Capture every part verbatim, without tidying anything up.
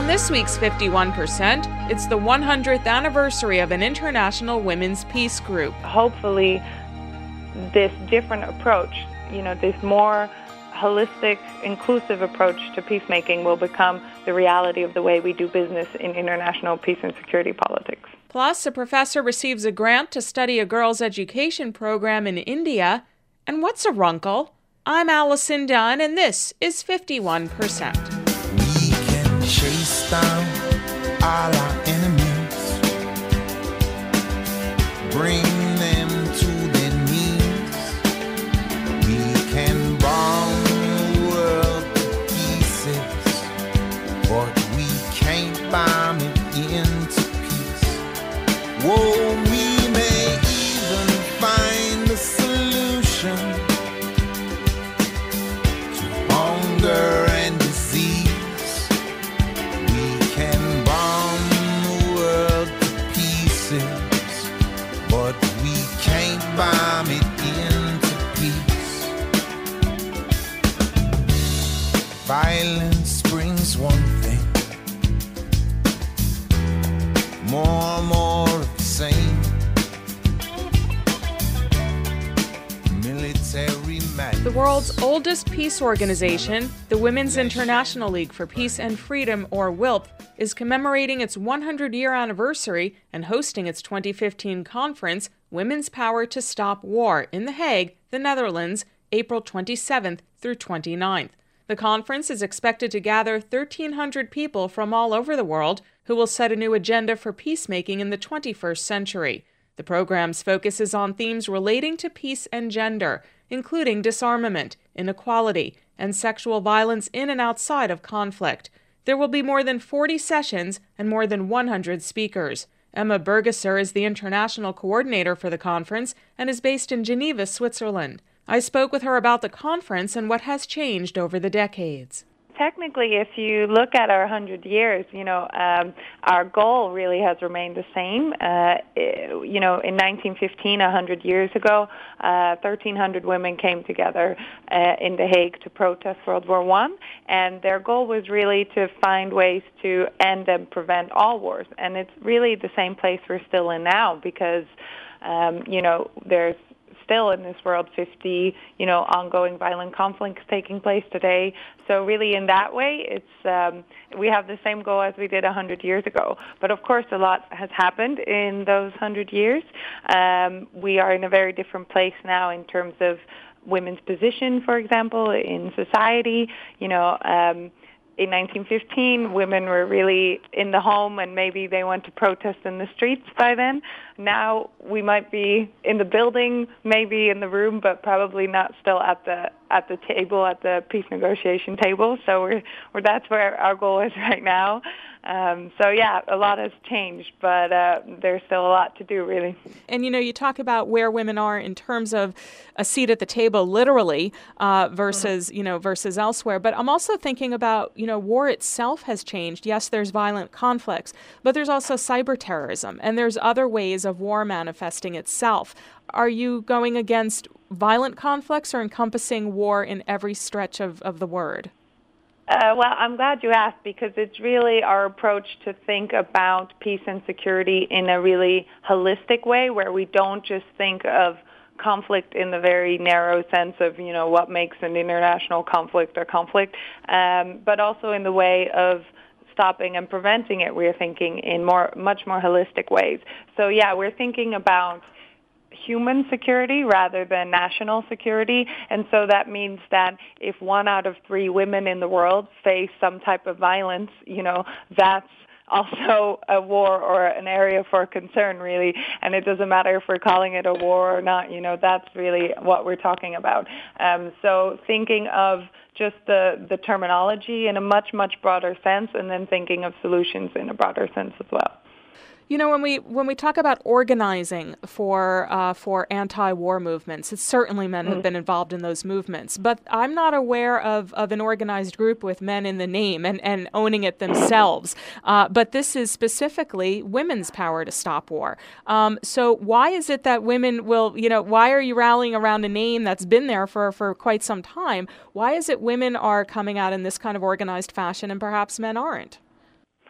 On this week's fifty-one percent, it's the one hundredth anniversary of an international women's peace group. Hopefully, this different approach, you know, this more holistic, inclusive approach to peacemaking will become the reality of the way we do business in international peace and security politics. Plus, a professor receives a grant to study a girls' education program in India. And what's a runkle? I'm Allison Dunn, and this is fifty-one percent. We can chase down all our enemies, bring them to their knees. We can bomb the world to pieces, but we can't bomb it into peace. Whoa, we may even find a solution to hunger and disease. We can bomb the world to pieces, but we can't bomb it into peace. Violence brings one thing, more and more of the same. Military might. The world's oldest peace organization, the Women's International League for Peace and Freedom, or W I L P, is commemorating its one hundred year anniversary and hosting its twenty fifteen conference, Women's Power to Stop War, in The Hague, the Netherlands, April twenty-seventh through twenty-ninth. The conference is expected to gather thirteen hundred people from all over the world who will set a new agenda for peacemaking in the twenty-first century. The program's focus is on themes relating to peace and gender, including disarmament, inequality, and sexual violence in and outside of conflict. There will be more than forty sessions and more than one hundred speakers. Emma Bergesser is the international coordinator for the conference and is based in Geneva, Switzerland. I spoke with her about the conference and what has changed over the decades. Technically, if you look at our one hundred years, you know, um, our goal really has remained the same. Uh, you know, in nineteen fifteen, one hundred years ago, uh, thirteen hundred women came together uh, in The Hague to protest World War One, and their goal was really to find ways to end and prevent all wars. And it's really the same place we're still in now because, um, you know, there's still in this world fifty, you know, ongoing violent conflicts taking place today. So really in that way, it's um, we have the same goal as we did one hundred years ago. But of course, a lot has happened in those one hundred years. Um, we are in a very different place now in terms of women's position, for example, in society. You know, um, in nineteen fifteen, women were really in the home and maybe they went to protest in the streets by then. Now we might be in the building, maybe in the room, but probably not still at the at the table, at the peace negotiation table. So we're, we're that's where our goal is right now. Um, so yeah, a lot has changed, but uh, there's still a lot to do, really. And you know, you talk about where women are in terms of a seat at the table, literally, uh, versus mm-hmm. you know versus elsewhere. But I'm also thinking about you know war itself has changed. Yes, there's violent conflicts, but there's also cyber terrorism, and there's other ways of war manifesting itself. Are you going against violent conflicts or encompassing war in every stretch of, of the word? Uh, well, I'm glad you asked because it's really our approach to think about peace and security in a really holistic way where we don't just think of conflict in the very narrow sense of, you know, what makes an international conflict a conflict, um, but also in the way of stopping and preventing it. We're thinking in more, much more holistic ways. So, yeah, we're thinking about human security rather than national security. And so that means that if one out of three women in the world face some type of violence, you know, that's also a war or an area for concern, really. And it doesn't matter if we're calling it a war or not, you know, that's really what we're talking about. Um, so thinking of just the, the terminology in a much, much broader sense and then thinking of solutions in a broader sense as well. You know, when we when we talk about organizing for uh, for anti-war movements, it's certainly men mm. have been involved in those movements. But I'm not aware of, of an organized group with men in the name and, and owning it themselves. Uh, but this is specifically women's power to stop war. Um, so why is it that women will, you know, why are you rallying around a name that's been there for, for quite some time? Why is it women are coming out in this kind of organized fashion and perhaps men aren't?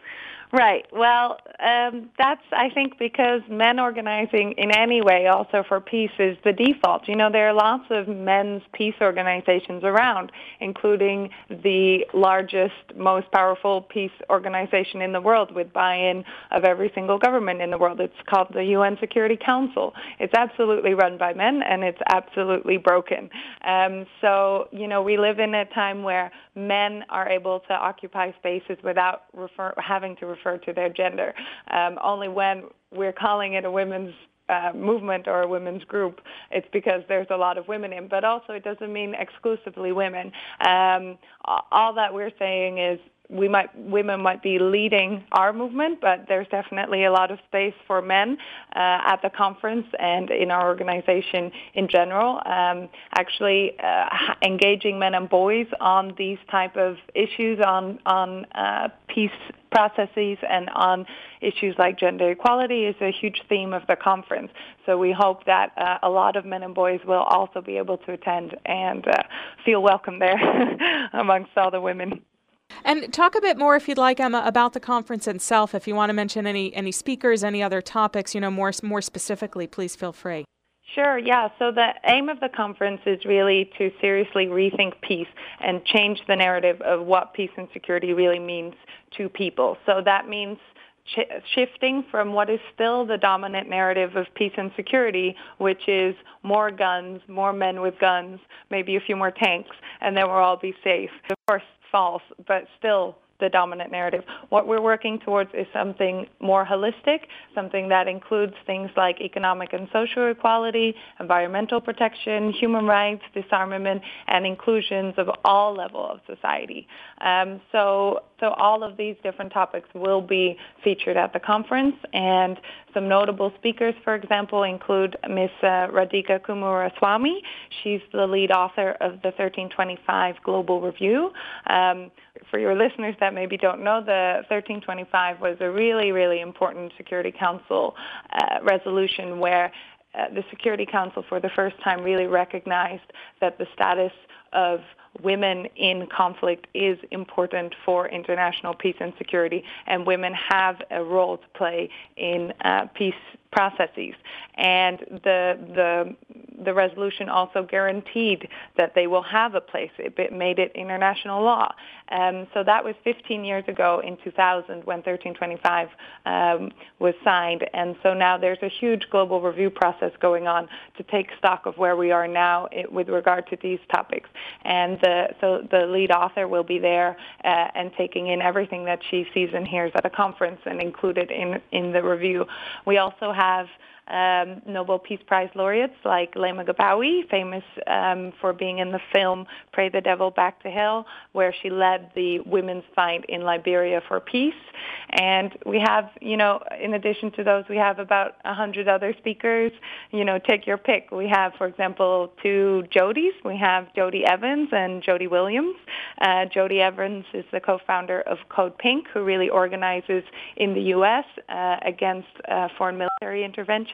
Right. Well, um, that's, I think, because men organizing in any way also for peace is the default. You know, there are lots of men's peace organizations around, including the largest, most powerful peace organization in the world with buy-in of every single government in the world. It's called the U N Security Council. It's absolutely run by men, and it's absolutely broken. Um, so, you know, we live in a time where men are able to occupy spaces without refer- having to refer to their gender. Um, only when we're calling it a women's uh, movement or a women's group, it's because there's a lot of women in. But also, it doesn't mean exclusively women. Um, all that we're saying is we might women might be leading our movement, but there's definitely a lot of space for men uh, at the conference and in our organization in general. Um, actually, uh, engaging men and boys on these type of issues, on on uh, peace processes and on issues like gender equality is a huge theme of the conference. So we hope that uh, a lot of men and boys will also be able to attend and uh, feel welcome there amongst all the women. And talk a bit more, if you'd like, Emma, about the conference itself. If you want to mention any any speakers, any other topics, you know, more more specifically, please feel free. Sure, yeah. So the aim of the conference is really to seriously rethink peace and change the narrative of what peace and security really means to people. So that means ch- shifting from what is still the dominant narrative of peace and security, which is more guns, more men with guns, maybe a few more tanks, and then we'll all be safe. Of course, false, but still the dominant narrative. What we're working towards is something more holistic, something that includes things like economic and social equality, environmental protection, human rights, disarmament, and inclusions of all levels of society. Um, so, so all of these different topics will be featured at the conference, and some notable speakers, for example, include Miz Uh, Radhika Kumaraswamy. She's the lead author of the thirteen twenty-five Global Review. Um, for your listeners that maybe don't know, the thirteen twenty-five was a really, really important Security Council uh, resolution where uh, the Security Council for the first time really recognized that the status of women in conflict is important for international peace and security, and women have a role to play in uh, peace processes. And the the the resolution also guaranteed that they will have a place. It made it international law. Um, so that was fifteen years ago in two thousand when thirteen twenty-five um, was signed. And so now there's a huge global review process going on to take stock of where we are now with regard to these topics. And the, so the lead author will be there uh, and taking in everything that she sees and hears at a conference and include it in, in the review. We also have Um, Nobel Peace Prize laureates like Leymah Gbowee, famous um, for being in the film Pray the Devil Back to Hell, where she led the women's fight in Liberia for peace. And we have, you know, in addition to those, we have about a hundred other speakers. You know, take your pick. We have, for example, two Jodys. We have Jody Evans and Jody Williams. Uh, Jody Evans is the co-founder of Code Pink, who really organizes in the U S uh, against uh, foreign military intervention.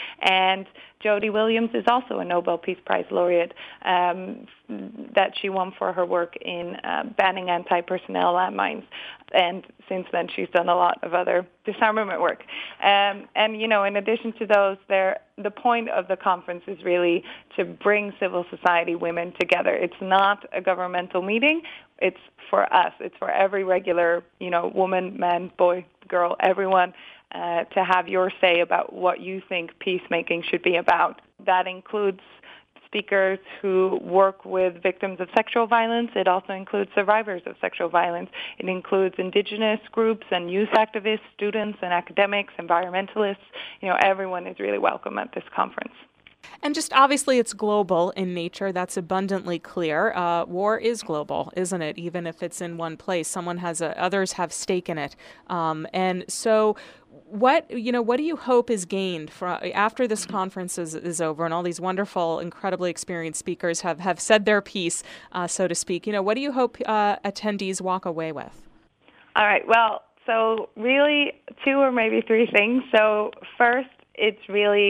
And Jody Williams is also a Nobel Peace Prize laureate um, that she won for her work in uh, banning anti-personnel landmines. And since then, she's done a lot of other disarmament work. Um, and, you know, in addition to those, there, the point of the conference is really to bring civil society women together. It's not a governmental meeting. It's for us. It's for every regular, you know, woman, man, boy, girl, everyone, Uh, to have your say about what you think peacemaking should be about. That includes speakers who work with victims of sexual violence. It also includes survivors of sexual violence. It includes indigenous groups and youth activists, students and academics, environmentalists. You know, everyone is really welcome at this conference. And just obviously it's global in nature. That's abundantly clear. Uh, war is global, isn't it? Even if it's in one place, someone has a, others have stake in it. Um, and so what, you know, what do you hope is gained from after this conference is, is over and all these wonderful, incredibly experienced speakers have, have said their piece, uh, so to speak? You know, what do you hope uh, attendees walk away with? All right. Well, so really two or maybe three things. So first, it's really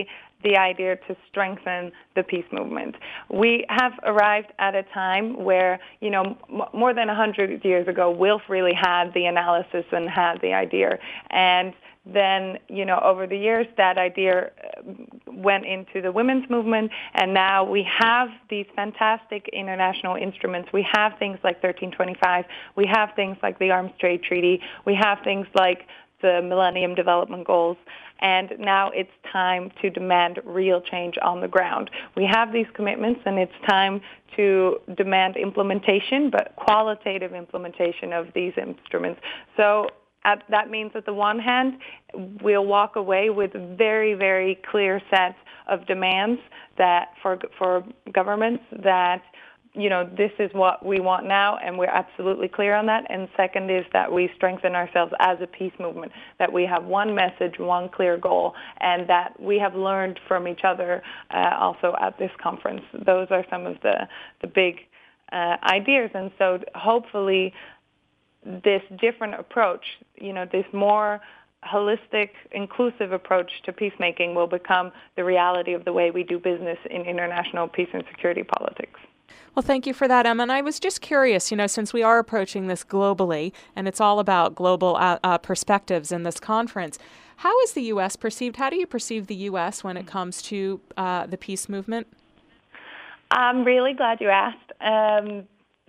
the idea to strengthen the peace movement. We have arrived at a time where, you know, m- more than one hundred years ago, Wilf really had the analysis and had the idea. And then, you know, over the years, that idea went into the women's movement, and now we have these fantastic international instruments. We have things like thirteen twenty-five. We have things like the Arms Trade Treaty. We have things like the Millennium Development Goals. And now it's time to demand real change on the ground. We have these commitments, and it's time to demand implementation, but qualitative implementation of these instruments. So At, that means, at the one hand, we'll walk away with a very, very clear set of demands that for for governments that, you know, this is what we want now, and we're absolutely clear on that. And second is that we strengthen ourselves as a peace movement, that we have one message, one clear goal, and that we have learned from each other uh, also at this conference. Those are some of the, the big uh, ideas. And so hopefully this different approach, you know, this more holistic, inclusive approach to peacemaking will become the reality of the way we do business in international peace and security politics. Well, thank you for that, Emma. And I was just curious, you know, since we are approaching this globally, and it's all about global uh, uh, perspectives in this conference, how is the U S perceived? How do you perceive the U S when it comes to uh, the peace movement? I'm really glad you asked. Um,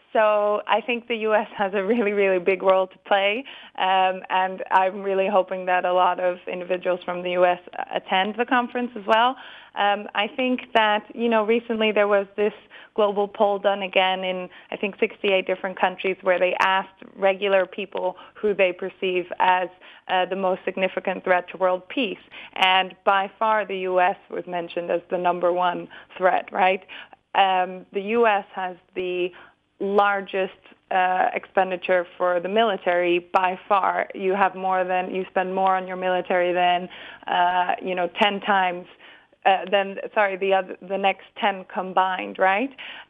So I think the U S has a really, really big role to play, um, and I'm really hoping that a lot of individuals from the U S attend the conference as well. Um, I think that, you know, recently there was this global poll done again in, I think, sixty-eight different countries where they asked regular people who they perceive as uh, the most significant threat to world peace. And by far the U S was mentioned as the number one threat, right? Um, the U S has the largest uh, expenditure for the military by far. You have more than, you spend more on your military than, uh, you know, ten times, uh, than, sorry, the other, the next ten combined, right?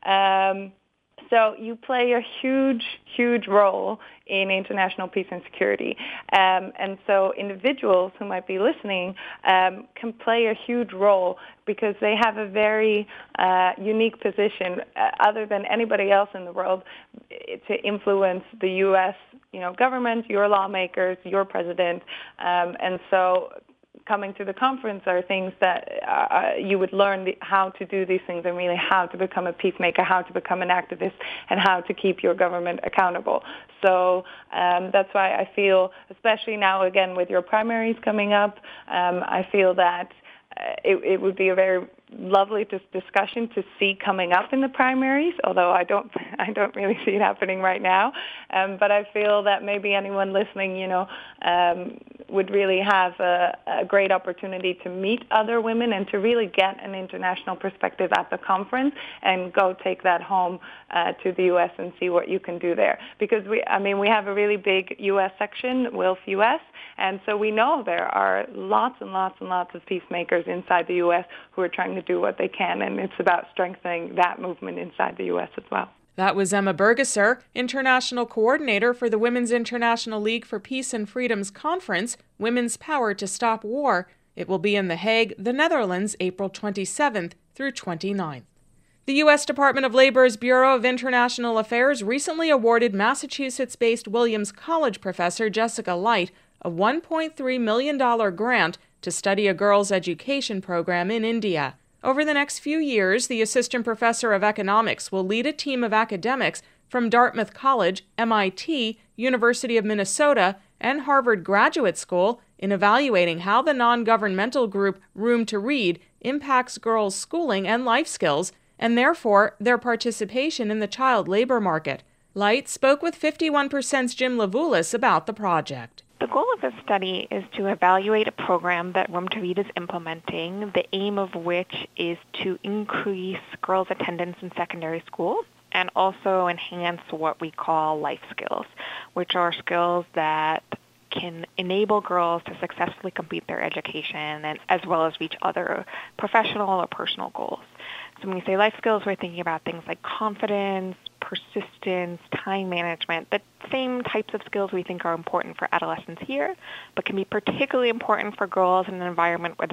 Um, so you play a huge, huge role in international peace and security. Um, and so individuals who might be listening um, can play a huge role because they have a very uh, unique position uh, other than anybody else in the world to influence the U S, you know, government, your lawmakers, your president. Um, and so coming to the conference are things that uh, you would learn the, how to do these things and really how to become a peacemaker, how to become an activist, and how to keep your government accountable. So um, that's why I feel, especially now again with your primaries coming up, um, I feel that uh, it, it would be a very lovely dis- discussion to see coming up in the primaries, although I don't I don't really see it happening right now. Um, but I feel that maybe anyone listening, you know, um, would really have a, a great opportunity to meet other women and to really get an international perspective at the conference and go take that home uh, to the U S and see what you can do there. Because we, I mean, we have a really big U S section, Wilf U S, and so we know there are lots and lots and lots of peacemakers inside the U S who are trying to do what they can, and it's about strengthening that movement inside the U S as well. That was Emma Bergesser, International Coordinator for the Women's International League for Peace and Freedom's conference, Women's Power to Stop War. It will be in The Hague, the Netherlands, April twenty-seventh through twenty-ninth. The U S Department of Labor's Bureau of International Affairs recently awarded Massachusetts-based Williams College professor Jessica Light a one point three million dollars grant to study a girls' education program in India. Over the next few years, the assistant professor of economics will lead a team of academics from Dartmouth College, M I T, University of Minnesota, and Harvard Graduate School in evaluating how the non-governmental group Room to Read impacts girls' schooling and life skills, and therefore their participation in the child labor market. Light spoke with fifty-one percent's Jim Levulis about the project. The goal of this study is to evaluate a program that Room to Read is implementing, the aim of which is to increase girls' attendance in secondary school and also enhance what we call life skills, which are skills that can enable girls to successfully complete their education and as well as reach other professional or personal goals. So when we say life skills, we're thinking about things like confidence, persistence, time management, the same types of skills we think are important for adolescents here, but can be particularly important for girls in an environment where there's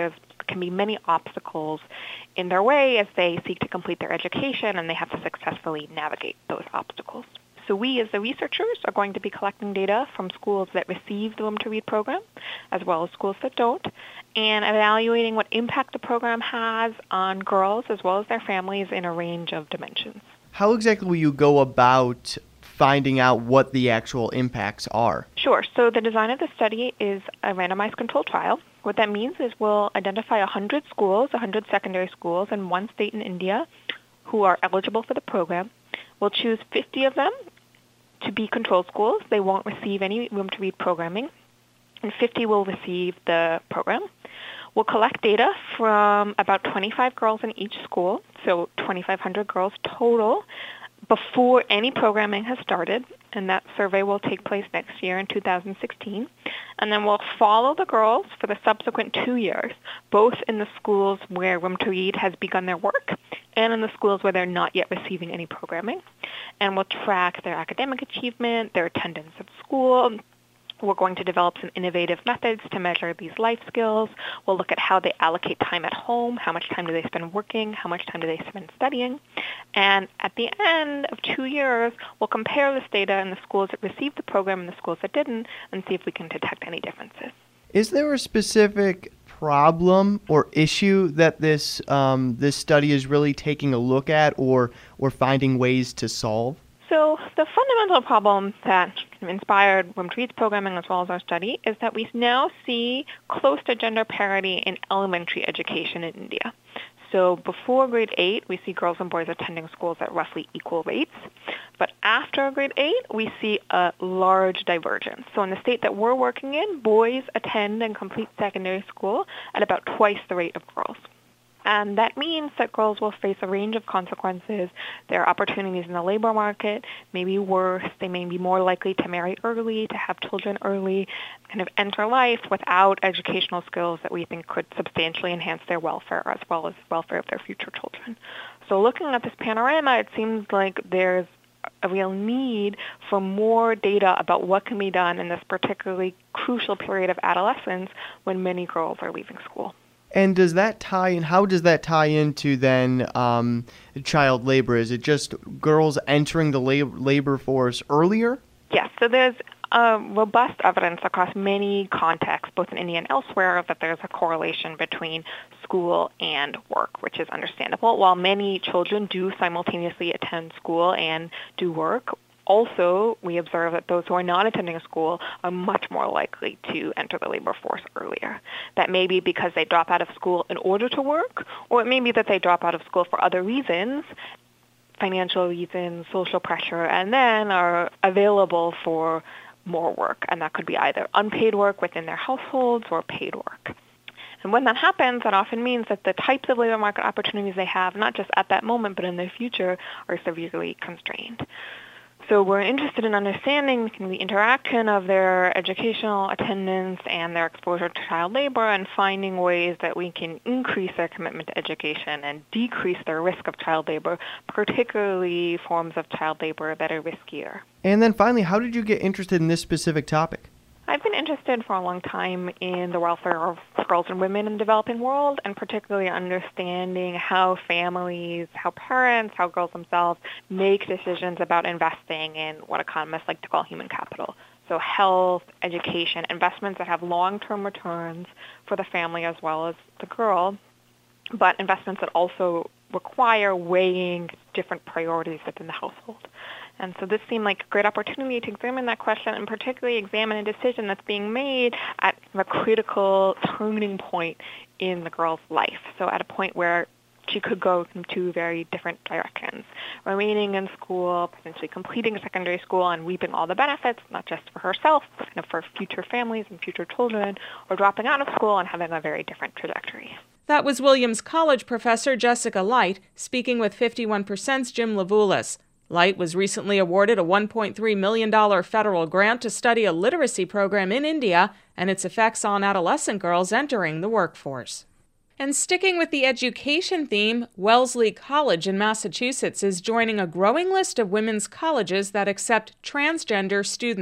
can be many obstacles in their way as they seek to complete their education, and they have to successfully navigate those obstacles. So we, as the researchers, are going to be collecting data from schools that receive the Room to Read program, as well as schools that don't, and evaluating what impact the program has on girls as well as their families in a range of dimensions. How exactly will you go about finding out what the actual impacts are? Sure. So the design of the study is a randomized controlled trial. What that means is we'll identify one hundred schools, one hundred secondary schools in one state in India who are eligible for the program. We'll choose fifty of them to be control schools. They won't receive any Room to Read programming, and fifty will receive the program. We'll collect data from about twenty-five girls in each school, so twenty-five hundred girls total, before any programming has started, and that survey will take place next year in two thousand sixteen. And then we'll follow the girls for the subsequent two years, both in the schools where Room to Read has begun their work and in the schools where they're not yet receiving any programming. And we'll track their academic achievement, their attendance at school. We're going to develop some innovative methods to measure these life skills. We'll look at how they allocate time at home, how much time do they spend working, how much time do they spend studying. And at the end of two years, we'll compare this data in the schools that received the program and the schools that didn't, and see if we can detect any differences. Is there a specific problem or issue that this um, this study is really taking a look at or or finding ways to solve? So the fundamental problem that inspired Room to Read's programming as well as our study is that we now see close to gender parity in elementary education in India. So before grade eight, we see girls and boys attending schools at roughly equal rates. But after grade eight, we see a large divergence. So in the state that we're working in, boys attend and complete secondary school at about twice the rate of girls. And that means that girls will face a range of consequences. Their opportunities in the labor market may be worse. They may be more likely to marry early, to have children early, kind of enter life without educational skills that we think could substantially enhance their welfare as well as the welfare of their future children. So looking at this panorama, it seems like there's a real need for more data about what can be done in this particularly crucial period of adolescence when many girls are leaving school. And does that tie in, how does that tie into then um, child labor? Is it just girls entering the lab- labor force earlier? Yes, so there's uh, robust evidence across many contexts, both in India and elsewhere, that there's a correlation between school and work, which is understandable. While many children do simultaneously attend school and do work, also, we observe that those who are not attending a school are much more likely to enter the labor force earlier. That may be because they drop out of school in order to work, or it may be that they drop out of school for other reasons, financial reasons, social pressure, and then are available for more work. And that could be either unpaid work within their households or paid work. And when that happens, that often means that the types of labor market opportunities they have, not just at that moment, but in the future, are severely constrained. So we're interested in understanding the interaction of their educational attendance and their exposure to child labor and finding ways that we can increase their commitment to education and decrease their risk of child labor, particularly forms of child labor that are riskier. And then finally, how did you get interested in this specific topic? I've been interested for a long time in the welfare of girls and women in the developing world, and particularly understanding how families, how parents, how girls themselves make decisions about investing in what economists like to call human capital. So health, education, investments that have long-term returns for the family as well as the girl, but investments that also require weighing different priorities within the household. And so this seemed like a great opportunity to examine that question and particularly examine a decision that's being made at a critical turning point in the girl's life. So at a point where she could go in two very different directions, remaining in school, potentially completing secondary school and reaping all the benefits, not just for herself, but kind of for future families and future children, or dropping out of school and having a very different trajectory. That was Williams College professor Jessica Light speaking with fifty-one percent's Jim Levulis. Light was recently awarded a one point three million dollars federal grant to study a literacy program in India and its effects on adolescent girls entering the workforce. And sticking with the education theme, Wellesley College in Massachusetts is joining a growing list of women's colleges that accept transgender students.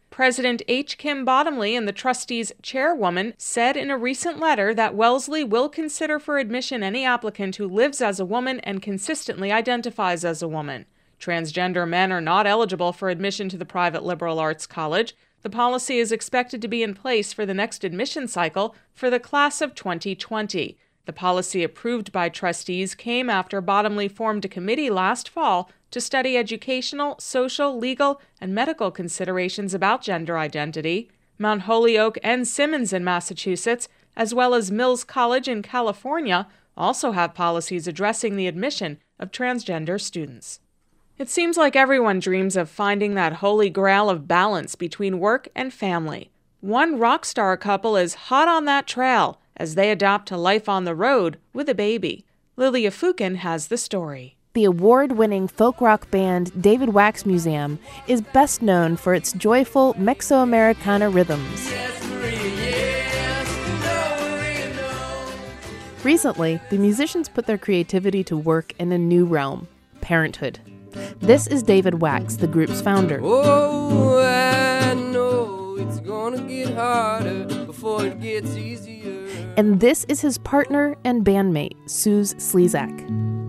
President H. Kim Bottomley and the trustees' chairwoman said in a recent letter that Wellesley will consider for admission any applicant who lives as a woman and consistently identifies as a woman. Transgender men are not eligible for admission to the private liberal arts college. The policy is expected to be in place for the next admission cycle for the class of twenty twenty. The policy approved by trustees came after Bottomley formed a committee last fall to study educational, social, legal, and medical considerations about gender identity. Mount Holyoke and Simmons in Massachusetts, as well as Mills College in California, also have policies addressing the admission of transgender students. It seems like everyone dreams of finding that holy grail of balance between work and family. One rock star couple is hot on that trail as they adapt to life on the road with a baby. Lilia Fukin has the story. The award-winning folk rock band David Wax Museum is best known for its joyful Mesoamericana rhythms. Recently, the musicians put their creativity to work in a new realm, parenthood. This is David Wax, the group's founder. Oh, I know it's gonna get harder before it gets easier. And this is his partner and bandmate, Suze Slezak.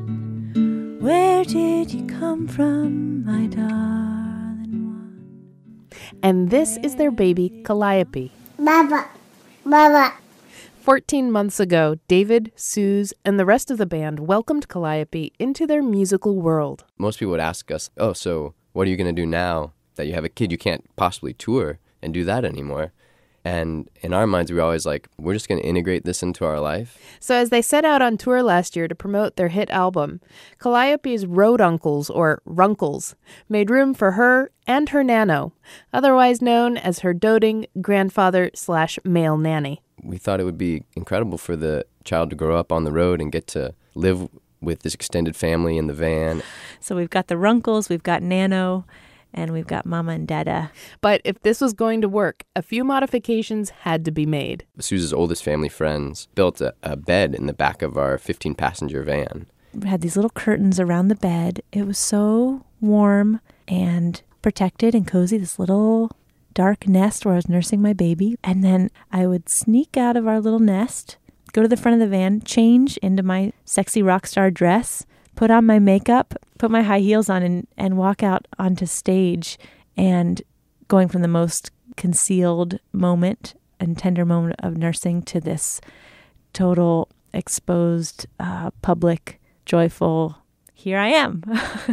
Where did you come from, my darling one? And this is their baby, Calliope. Baba, Baba. Fourteen months ago, David, Suze, and the rest of the band welcomed Calliope into their musical world. Most people would ask us, oh, so what are you going to do now that you have a kid? You can't possibly tour and do that anymore. And in our minds, we were always like, we're just going to integrate this into our life. So as they set out on tour last year to promote their hit album, Calliope's road uncles, or runkles, made room for her and her nano, otherwise known as her doting grandfather slash male nanny. We thought it would be incredible for the child to grow up on the road and get to live with this extended family in the van. So we've got the runkles, we've got nano, and we've got Mama and Dada. But if this was going to work, a few modifications had to be made. Suze's oldest family friends built a, a bed in the back of our fifteen-passenger van. We had these little curtains around the bed. It was so warm and protected and cozy, this little dark nest where I was nursing my baby. And then I would sneak out of our little nest, go to the front of the van, change into my sexy rock star dress, put on my makeup, put my high heels on, and, and walk out onto stage, and going from the most concealed moment and tender moment of nursing to this total exposed, uh, public, joyful, here I am.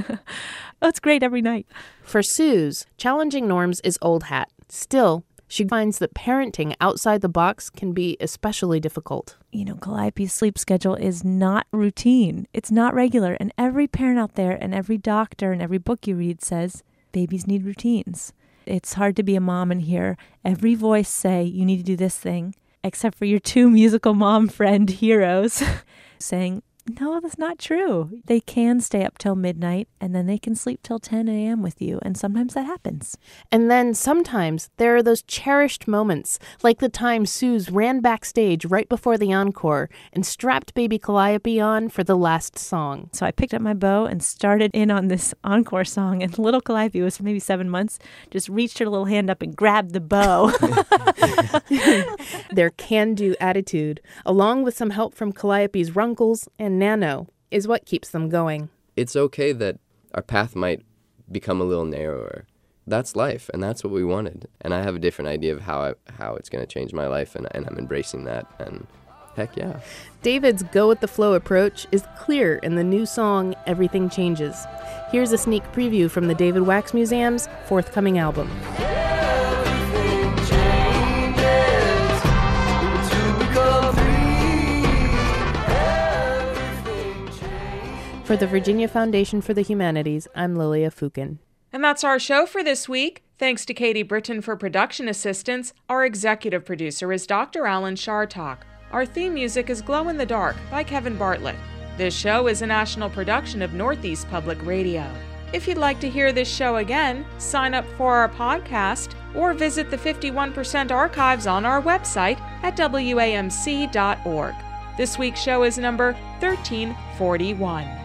Oh, it's great every night. For Suze, challenging norms is old hat. Still, she finds that parenting outside the box can be especially difficult. You know, Calliope's sleep schedule is not routine. It's not regular. And every parent out there and every doctor and every book you read says babies need routines. It's hard to be a mom and hear every voice say you need to do this thing, except for your two musical mom friend heroes saying, no, that's not true. They can stay up till midnight, and then they can sleep till ten a.m. with you, and sometimes that happens. And then sometimes there are those cherished moments, like the time Suze ran backstage right before the encore and strapped baby Calliope on for the last song. So I picked up my bow and started in on this encore song, and little Calliope was maybe seven months, just reached her little hand up and grabbed the bow. Their can-do attitude, along with some help from Calliope's runkles and nano, is what keeps them going. It's okay that our path might become a little narrower. That's life, and that's what we wanted. And I have a different idea of how I, how it's going to change my life, and, and I'm embracing that, and heck yeah. David's go-with-the-flow approach is clear in the new song, Everything Changes. Here's a sneak preview from the David Wax Museum's forthcoming album. For the Virginia Foundation for the Humanities, I'm Lilia Fukin. And that's our show for this week. Thanks to Katie Britton for production assistance. Our executive producer is Doctor Alan Shartok. Our theme music is Glow in the Dark by Kevin Bartlett. This show is a national production of Northeast Public Radio. If you'd like to hear this show again, sign up for our podcast or visit the fifty-one percent archives on our website at W A M C dot org. This week's show is number thirteen forty-one.